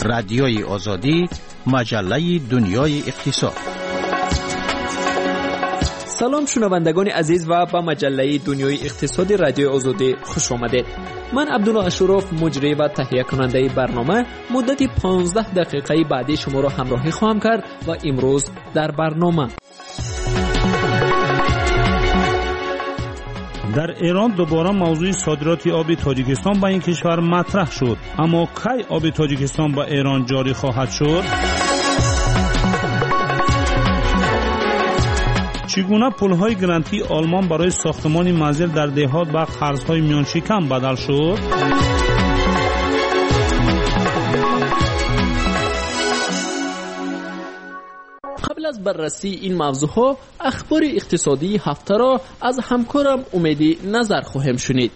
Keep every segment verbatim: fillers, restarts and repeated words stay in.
رادیوی آزادی، مجله دنیای اقتصاد. سلام شنوندگان عزیز و به مجله دنیای اقتصادی رادیوی آزادی خوش آمدید. من عبدالله اشرف، مجری و تهیه کننده برنامه، مدت پانزده دقیقه بعدی شما را همراهی خواهم کرد و امروز در برنامه در ایران دوباره موضوع صادرات آب تاجیکستان به این کشور مطرح شد. اما کی آب تاجیکستان به ایران جاری خواهد شد؟ چگونه پل‌های گرانتی آلمان برای ساختمان منزل در دهات به قرض‌های میان شکم بدل شد؟ قبل از بررسی این موضوعها اخبار اقتصادی هفته را از همکارم امیدی نظر خواهیم شنید.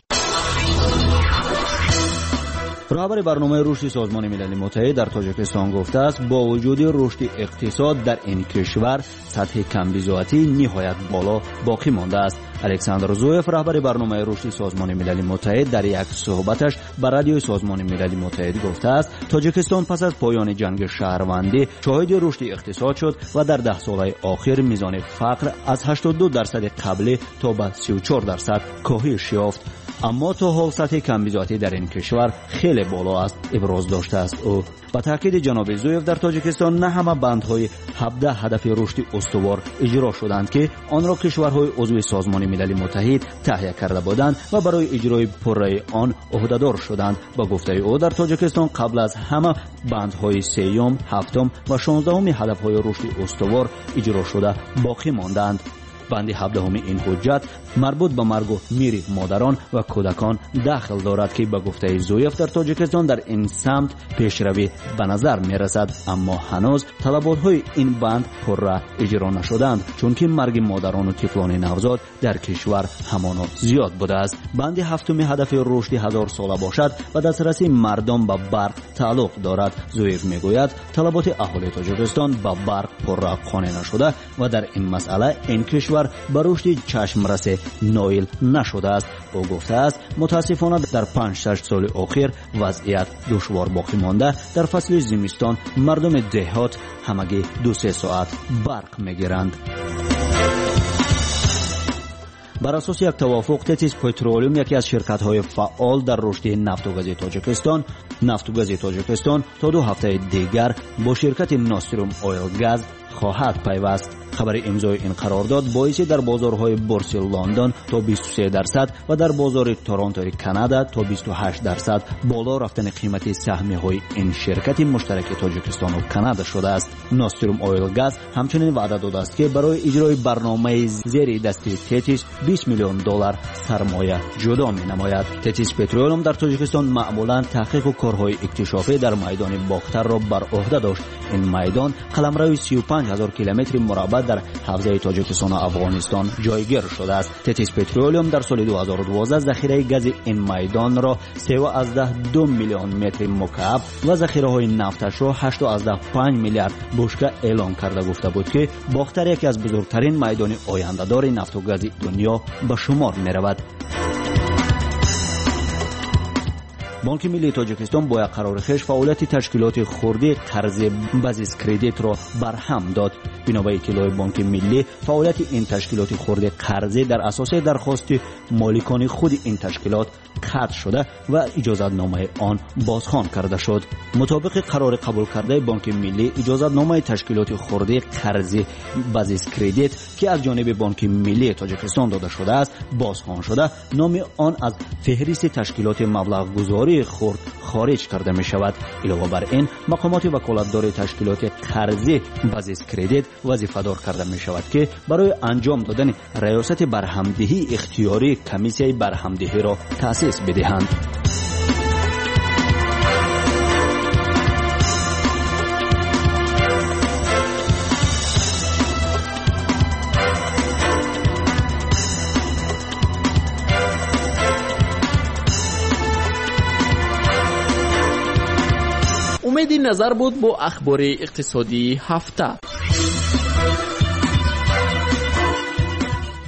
رهبر برنامه رشد سازمان ملل متحد در تاجیکستان گفته است با وجود رشد اقتصاد در این کشور سطح کمبزاعتی نهایت بالا باقی مانده است. الکساندر زویف، رهبر برنامه رشد سازمان ملل متحد، در یک صحبتش بر رادیوی سازمان ملل متحد گفته است تاجیکستان پس از پایان جنگ شهروندی شاهد رشد اقتصاد شد و در ده سال اخیر میزان فقر از هشتاد و دو درصد قبلی تا به سی و چهار درصد کاهش یافت. اما تا حال سطح کمبزاعتی در این کشور خیلی بالا است ابراز داشته است. او با تاکید جناب زویف در تاجیکستان نه همه بندهای هفده هدف رشد استوار اجرا شدند که آن را کشورهای عضو سازمان ملل متحد تهیه کرده بودند و برای اجرای پره آن عهده‌دار شدند. با گفته او در تاجیکستان قبل از همه بندهای سیوم، هفتم و شانزدهم هدفهای رشد استوار اجرا شده باقی ماندند. بند هفدهم این حجت مربوط به مرگ و میر مادران و کودکان داخل دارد که به گفته زویف در تاجیکستان در این سمت پیشروی به نظر می رسد، اما هنوز طلبات این بند پره اجرا نشدند چون که مرگ مادران و طفلان نوزاد در کشور همانا زیاد بوده است. بند هفتم هدف رشد هزار ساله باشد و دسترسی مردم به برق تعلق دارد. زویف می گوید طلبات اهالی تاجیکستان به برق پره قانع نشده و در این مسئله این کشور به رشد چشم رسه نایل نشده است. او گفته است متاسفانه در پنج شش سال اخیر وضعیت دشوار باقی مانده. در فصل زمستان مردم دهات همگی دو سه ساعت برق میگیرند. بر اساس یک توافق تتیس پترولیوم، یکی از شرکت‌های فعال در رشد نفت و گاز تاجیکستان، نفت و گاز تاجیکستان تا دو هفته دیگر با شرکت ناستروم اویل گاز خواهد پیوست. خبر امضای این قرارداد باعث در بازارهای بورس لندن تا بیست و سه درصد و در بازار تورنتو کانادا تا بیست و هشت درصد بالا رفتن قیمت سهمیه‌های این شرکت مشترک تاجیکستان و کانادا شده است. ناستروم اویل گاز همچنین وعده داده است که برای اجرای برنامه زیر دستی تتیس بیست میلیون دلار سرمایه جدا می‌نماید. تتیس پترولیوم در تاجیکستان معمولاً تحقیق و کارهای اکتشافی در میدان باختر را بر عهده داشت. این میدان قلمرو سی و پنج هزار کیلومتر مربع در حوزه تاجیکستان و افغانستان جایگیر شده است. تتیس پترولیوم در سال دو هزار و دوازده ذخیره گاز این میدان را سه و دو میلیون متر مکعب و ذخیره های نفتش را هشت و پنج میلیارد بشکه اعلام کرده گفته بود که باختر یکی از بزرگترین میدان آینده‌دار نفت و گاز دنیا به شمار می رود. بانک ملی تاجیکستان با یک قرار خویش فعالیت تشکیلات خردی قرض بازیس کردیت را برهم داد. بنا به اطلاع بانک ملی، فعالیت این تشکیلات خرد قرضه در اساس درخواست مالکان خود این تشکیلات قطع شده و اجازت نامه آن بازخوان کرده شد. مطابق قرار قبول کرده بانک ملی، اجازت نامه تشکیلات خرد قرضه بازیس کردیت که از جانب بانک ملی تاجیکستان داده شده است بازخوان شده، نام آن از فهرست تشکیلات مبلغ گذاری خرد خارج کرده می شود. علاوه بر این، مقامات وکالتدار تشکیلات قرضه بازیس کردیت وظیفه دار کرده می شود که برای انجام دادن ریاست برهمدهی اختیاری کمیسیای برهمدهی را تأسیس بدهند. امیدی نظر بود با اخبار اقتصادی هفته.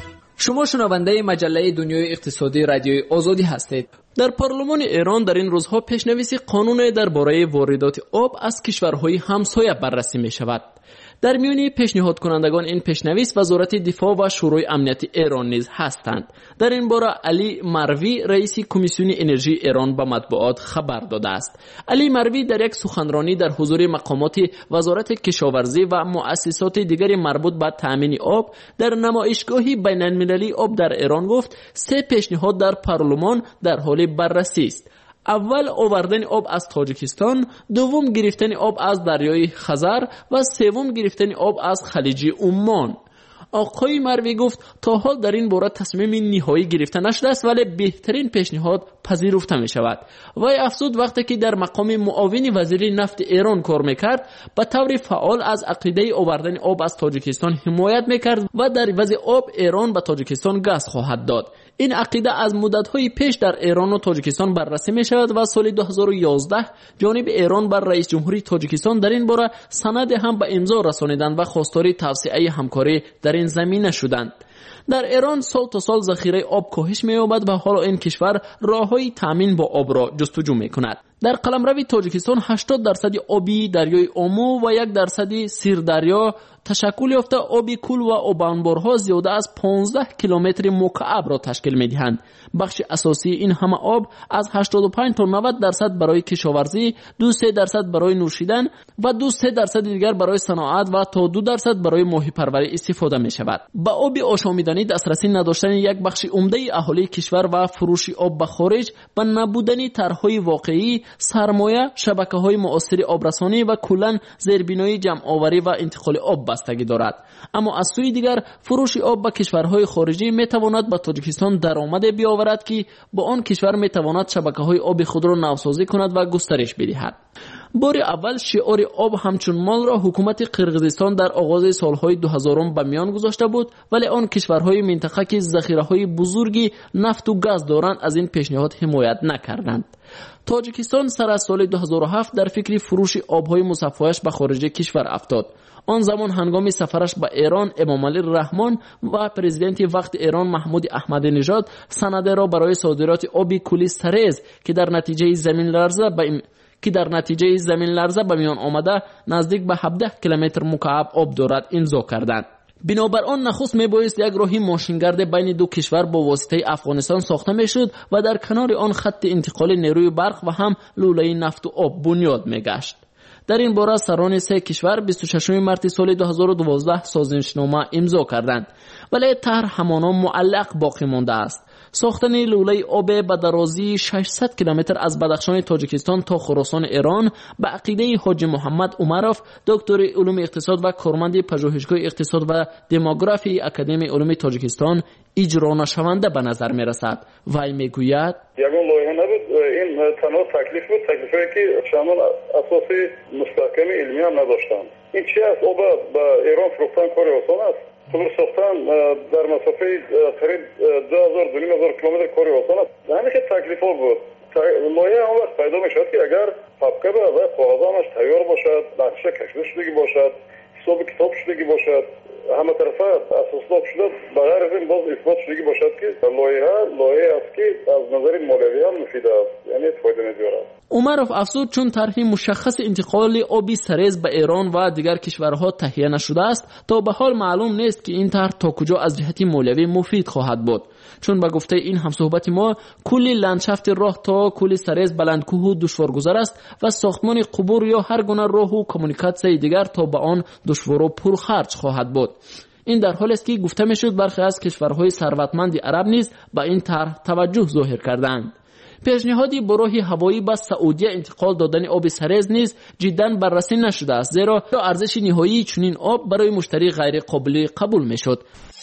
شما شنونده مجله دنیای اقتصادی رادیوی آزادی هستید. در پارلمان ایران در این روزها پیشنویس قانون درباره واردات آب از کشورهای همسایه بررسی می شود. در میان پیشنهاد کنندگان این پیشنویس وزارت دفاع و شورای امنیت ایران نیز هستند. در این باره علی مروی رئیس کمیسیون انرژی ایران به مطبوعات خبر داده است. علی مروی در یک سخنرانی در حضور مقامات وزارت کشاورزی و مؤسسات دیگر مربوط به تامین آب در نمایشگاهی بین المللی آب در ایران گفت سه پیشنهاد در پارلمان در حال بررسی است. اول آوردن آب از تاجیکستان، دوم گرفتن آب از دریای خزر و سوم گرفتن آب از خلیج عمان. آقای مروی گفت تا حال در این باره تصمیم نهایی گرفته نشده است ولی بهترین پیشنهاد پذیرفته می شود. وی افزود وقتی که در مقام معاون وزیر نفت ایران کار میکرد به طور فعال از عقیده آوردن آب از تاجیکستان حمایت میکرد و در عوض آب ایران به تاجیکستان گاز خواهد داد. این عقیده از مدت‌های پیش در ایران و تاجیکستان بررسی می شود و سال دو هزار و یازده جانب ایران بر رئیس جمهوری تاجیکستان در این باره سند هم به امضا رسانیدند و خواستار توسعه همکاری در این زمینه شدند. در ایران سال تا سال ذخیره آب کاهش می‌یابد و حالا این کشور راه‌های تامین با آب را جستجو می‌کند. در قلمرو تاجیکستان هشتاد درصد آبی دریای اومو و یک درصد سیردریا تشکل یافته. آبی کل و آب انبارها زیاده از پانزده کیلومتر مکعب را تشکیل می‌دهند. بخش اساسی این همه آب از هشتاد و پنج تا نود درصد برای کشاورزی، دو سه درصد برای نوشیدن و دو سه درصد دیگر برای صنعت و تا دو درصد برای ماهی پروری استفاده می‌شود. با آب آشامیدنی دسترسی نداشتن یک بخش عمده اهالی کشور و فروش آب به خارج و نبودن طرح‌های واقعی، سرمایه، شبکه‌های معاصر آبرسانی و کلاً زیربنای جمع‌آوری و انتقال آب بستگی دارد. اما از سوی دیگر فروش آب به کشورهای خارجی می‌تواند به تاجیکستان درآمد بیاورد که با آن کشور می‌تواند شبکه‌های آب خود را نوسازی کند و گسترش بدهد. بار اول شعار آب همچون مال را حکومت قرقیزستان در آغاز سالهای دو هزارم به میان گذاشته بود ولی آن کشورهای منطقه که ذخیره‌های بزرگی نفت و گاز دارند از این پیشنهاد حمایت نکردند. تاجیکستان سر از سال دو هزار و هفت در فکر فروش آبهای مصفایش به خارج کشور افتاد. آن زمان هنگام سفرش به ایران امامعلی رحمان و پرزیدنت وقت ایران محمود احمدی نژاد سند را برای صادرات آب کلی سرز که در نتیجه زمین لرزه به که در نتیجه زمین لرزه به میان آمده نزدیک به هفده کیلومتر مکعب آب دارد امضا کردند. بنابر آن نخست میبایست یک راهی ماشینگرد بین دو کشور با واسطه افغانستان ساخته میشد و در کنار آن خط انتقال نیروی برق و هم لوله نفت و آب بنیاد میگشت. در این باره سران سه کشور بیست و ششم مارس سال دو هزار و دوازده سازشنامه امضا کردند ولی طرح همانا معلق باقی مانده است. ساختن لوله آب به درازی ششصد کیلومتر از بدخشان تاجیکستان تا خراسان ایران به عقیده حاج محمد عمروف دکتر علوم اقتصاد و کارمند پژوهشگاه اقتصاد و دموگرافی اکادمی علوم تاجیکستان اجرا نشونده به نظر می رسد. وی می گوید یگان لایحه نبود، این تنها تکلیف بود، تکلیفی که چندان اساس مستحکم علمی هم نداشتند. این چی است؟ آب به ایران فروختن کار آسان است. خود ساختن در مسافه قریب دو هزار دو نیم هزار کیلومتر کار آسان است. همین که تکلیف ها بود. لایحه هم وقت پیدا می شود که اگر پاپکه به و کاغذانش تیار باشد، نقشه کشیده شدگی باشد، حساب کتاب شدگی باشد، همه طرفه اساسات شده بغیر از این باز اثبات شدگی باشد که لایحه لایحه است که از نظر مالیوی هم مفید است، یعنی فایده می‌دهد. عمروف افزود چون طرح مشخص انتقال آبی سرز به ایران و دیگر کشورها تهیه نشده است تا به حال معلوم نیست که این طرح تا کجا از جهت مالیوی مفید خواهد بود. چون به گفته این همصحبت ما کلی لندشافت راه تا کلی سرز بلندکوه و دشوارگذر است و ساختمان قبور یا هر گونه راه و کمونیکاسیون دیگر تا به آن دشوار و پرخرج خواهد بود. این در حالی است که گفته میشد برخی از کشورهای ثروتمند عرب نیز به این طرح توجه ظاهر کردند. پیشنهادی برای هوایی به سعودی انتقال دادن آب سرز نیز جدا بررسی نشده است، زیرا ارزش نهایی چنین آب برای مشتری غیر قابل قبول میشد.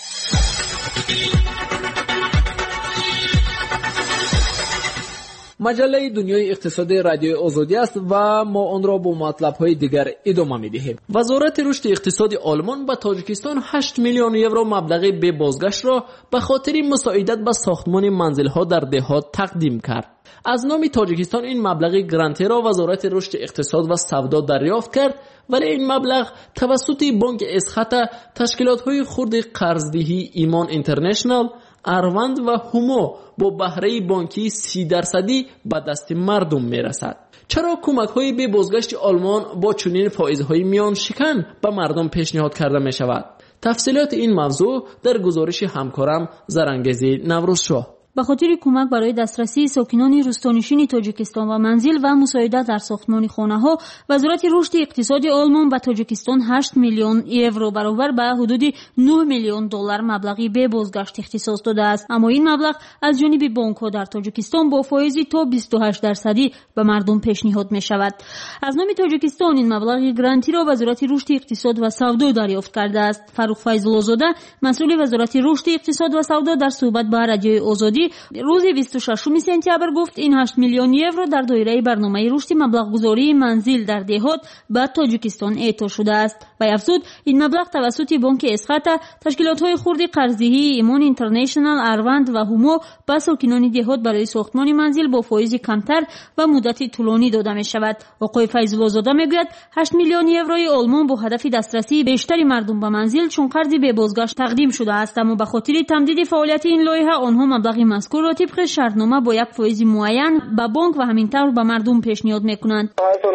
مجله دنیای اقتصادی رادیو آزادی است و ما آن را با مطلب‌های دیگر ادامه می‌دهیم. وزارت رشد اقتصادی آلمان به تاجیکستان هشت میلیون یورو مبلغ به بازگشت را به خاطر مساعدت به ساختمان منزل‌ها در دهات تقدیم کرد. از نام تاجیکستان این مبلغ گرانتی را وزارت رشد اقتصاد و سودا دریافت کرد، ولی این مبلغ توسط بانک اسخط، تشکیلات‌های خرد قرضدهی ایمان اینترنشنال، اروند و هومو با بهره بانکی سی درصدی به دست مردم میرسد. چرا کمک‌های به بازگشت آلمان با چنین فائزهای میان شکن به مردم پیشنهاد کرده می شود؟ تفصیلات این موضوع در گزارش همکارم زرنگزی نوروزشاه. به خاطر کمک برای دسترسی ساکنان روستانشین تاجیکستان و منزل و مساعدت در ساختمان خانه‌ها، وزارت رشد اقتصادی آلمان به تاجیکستان هشت میلیون یورو برابر به حدود نه میلیون دلار مبلغی به بازگشت اختصاص داده است. اما این مبلغ از جانب بانک‌ها در تاجیکستان با فایزی تا بیست و هشت درصدی به مردم پیشنهاد می شود. از نام تاجیکستان این مبلغ گرانتی را وزارت رشد اقتصاد و سودا دریافت کرده است. فاروق فیض‌الله‌زاده، مسئول وزارت رشد اقتصاد و سودا، در صحبت با رادیوی آزادی روز بیست و ششم سپتامبر گفت این هشت میلیون یورو در دایره برنامه رشد مبلغ گذاری منزل در دهات به تاجیکستان اعطا شده است. و افزود این مبلغ توسط بانک اسخط، تشکیلات‌های خرد قرضدهی ایمان اینترنشنال، اروند و هومو به ساکنان دهات برای ساختمان منزل با فایز کمتر و مدت طولانی داده می شود. آقای فیض‌الله‌زاده میگوید هشت میلیون یوروی آلمان با هدف دسترسی بیشتری مردم به منزل چون قرضی به بازگشت تقدیم شده است، اما به خاطر تمدید فعالیت این لایحه آنها مبلغ مذکور را طبق شرطنامه با یک فایز معین به بانک و همینطور به مردم پیشنهاد میکنند.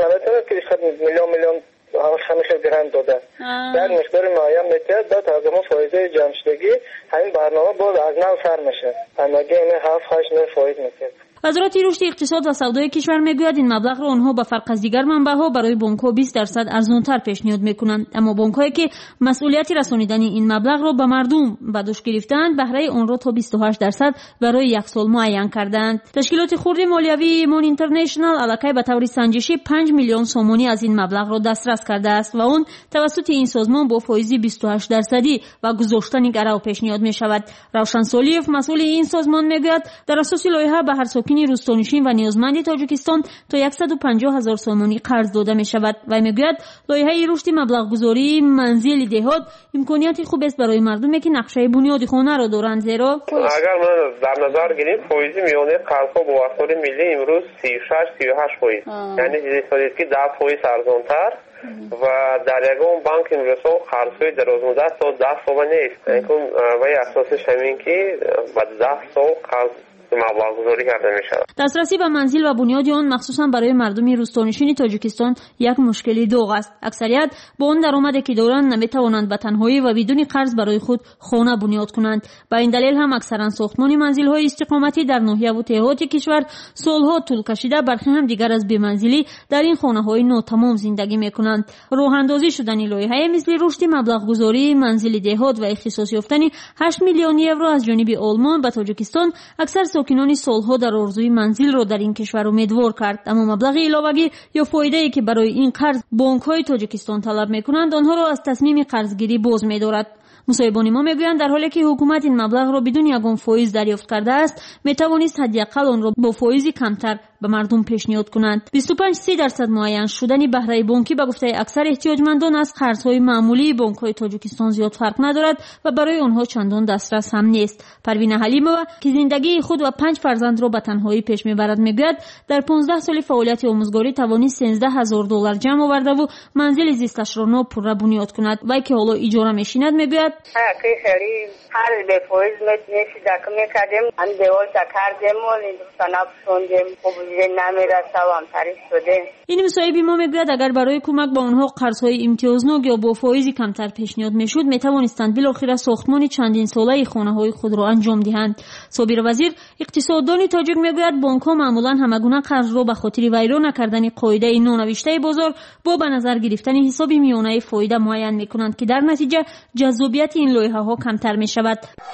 میلیون میلیون همیشه گرانت داده در مقدار معین میتید بعد از اون فایزه جمع شدگی همین برنامه باز از نو سر میشه. همگی این هفت هشت نه فایز میتید. وزارت رشد اقتصاد و سودای کشور میگوید این مبلغ را آنها به فرق از دیگر منبع‌ها برای بانک‌ها بیست درصد ارزان‌تر پیشنهاد میکنند، اما بانک‌هایی که مسئولیت رسانیدن این مبلغ را به مردم به دوش گرفتند بهره آن را تا بیست و هشت درصد برای یک سال معین کردند. تشکیلات خرد مالیوی ایمان اینترنشنال الکی به طور سنجشی پنج میلیون سومانی از این مبلغ را دسترس کرده است و آن توسط این سازمان با فایز بیست و هشت درصدی و گذاشتن گرو پیشنهاد می شود. روشن سالیف، مسئول این سازمان میگوید در اساس لایحه به هر ساکن روستانشین و نیازمند تاجیکستان تا صد و پنجاه هزار سومانی قرض داده می شود و میگوید لایحه رشد مبلغ گذاری منزل دهات امکانیت خوب است برای مردمی که نقشه بنیاد خانه را دارند، زیرا اگر ما در نظر گیریم فایز میانه قرض‌ها با وسایل ملی امروز سی و شش سی و هشت فایز، یعنی چیزی که ده فایز ارزان‌تر و در یگان بانک امروز قرض‌های دراز مدت تا ده سال نیست. یعنی و اساسش همین که بعد ده سال قرض مبلغ گذاری کرده می شود. دسترسی به منزل و بنیاد آن مخصوصا برای مردم روستانشین تاجیکستان یک مشکلی دوغ است. اکثریت با آن درآمدی که دارند نمی توانند به تنهایی و بدون قرض برای خود خانه بنیاد کنند. به این دلیل هم اکثرا ساختمان منزل‌های استقامتی در ناحیه و دهات کشور سالها طول کشیده، برخی هم دیگر از بی‌منزلی در این خانه‌های ناتمام زندگی می‌کنند. راه اندازی شدن لایحه مثل رشد مبلغ گذاری منزل دهات و اختصاص یافتن هشت میلیون یورو از جانب آلمان به تاجیکستان اکثر ساکنان سالها در آرزوی منزل را در این کشور امیدوار کرد، اما مبلغ علاوه‌ای یا فایده‌ای که برای این قرض بانک‌های تاجیکستان طلب می‌کنند آنها را از تصمیم قرضگیری باز می‌دارد. مصاحبان ما میگویند در حالی که حکومت این مبلغ را بدون یگان فایز دریافت کرده است، میتوانست حداقل آن را با فایز کمتر به مردم پیشنهاد کنند. بیست و پنج درصد معین شدن بهره بانکی به گفته اکثر احتیاجمندان از قرض‌های معمولی بانک‌های تاجیکستان زیاد فرق ندارد و برای آنها چندان دسترس هم نیست. پروین حلیمова که زندگی خود و پنج فرزند را به تنهایی پیش میبرد میگوید در پانزده سال فعالیت آموزگاری توانست سیزده هزار دلار جمع آورده و منزل زیستش را ناپورره بنیاد کند. وی که حالا اجاره میشیند میگوید که خیلی هر به فایز میشید که میکردیم ان دیوال کردیم و این سناب خوندیم خوب نمیرسوام تعریف شده. این مصاحبی ما میگوید اگر برای کمک به آنها قرض‌های امتیازناک یا با فایز کمتر پیشنهاد میشد میتوانستند بالاخره ساختمان چندین ساله خانه‌های خود را انجام دهند. صابر وزیر اقتصاددان تاجیک میگوید بانک‌ها معمولا همگونه قرض را به خاطر ویران نکردن قاعده نونوشته بازار با به نظر گرفتن حساب میانه فایده معین میکنند که در نتیجه جذابیت این لایحه‌ها کمتر میشود.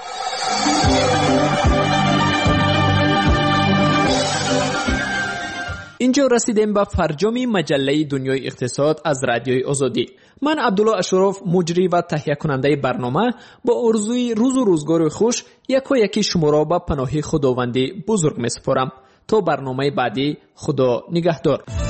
اینجا رسیدیم به فرجام مجله دنیای اقتصاد از رادیوی آزادی. من عبدالله اشرف، مجری و تهیه کننده برنامه، با آرزوی روز و روزگار خوش یکا یکی شما را به پناه خداوند بزرگ می سپارم. تا برنامه بعدی، خدا نگهدار.